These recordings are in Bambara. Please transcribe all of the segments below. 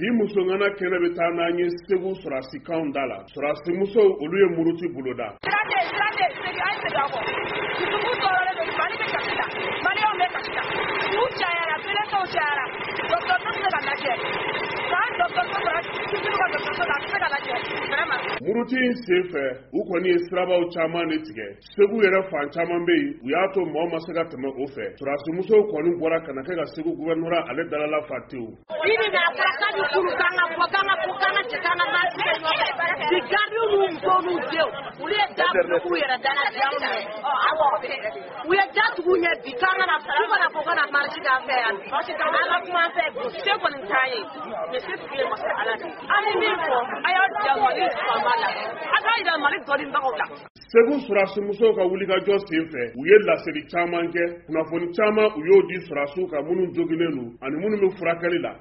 bi muso ngana kene be taa na nye segu surasi kan dala surasi muso olu ye muruti buloda muruti sefe u kɔni ye sirabaw caman de tigɛ segu yɛrɛ fan caman be yen u y'a to mɔgɔ ma se ka tɛmɛ o fɛ surasi muso kɔni bɔra kana kɛ ka segu gubernora ale dalala fatew segu surasi muso ka wulikajɔ senfɛ u ye laseli caman kɛ kunnafoni caman u y'o di surasiw ka minnu jogilen don ani minnu bɛ furakɛli la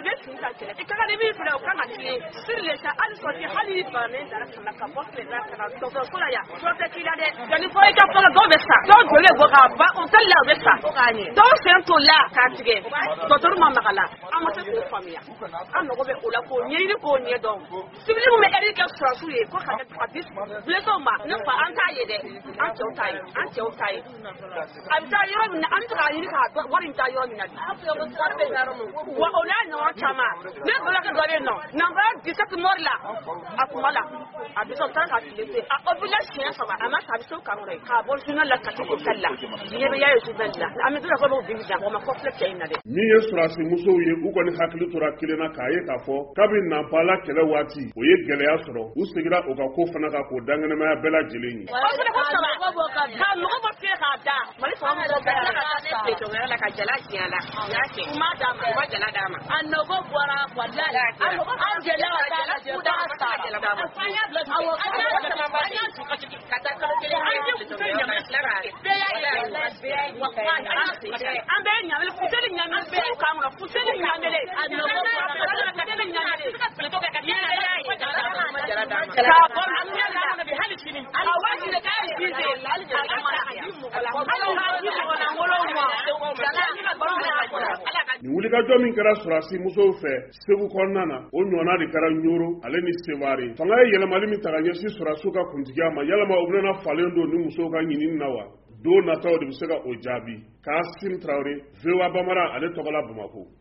min ye surasi musow ye u kɔni hakili tora kelen na k'a ye k'a fɔ kabi nanpala kɛlɛ waati o ye gɛlɛya sɔrɔ u segira u ka ko fana ka k'o danganamaya bɛɛ lajɛlen ye ni wulikajɔ min kɛra surasi musow fɛ segu kɔnɔna na o ɲɔgɔnna de kɛra ɲoro ale ni seware fanga ye yɛlɛmali min ta ka ɲɛsin surasiw ka kuntigiya ma yalama u bɛna falen don ni musow ka ɲinini na wa don nataw de bɛ se ka o jaabi Kasim Traoré VOA Bamara ale tɔgɔla Bamako.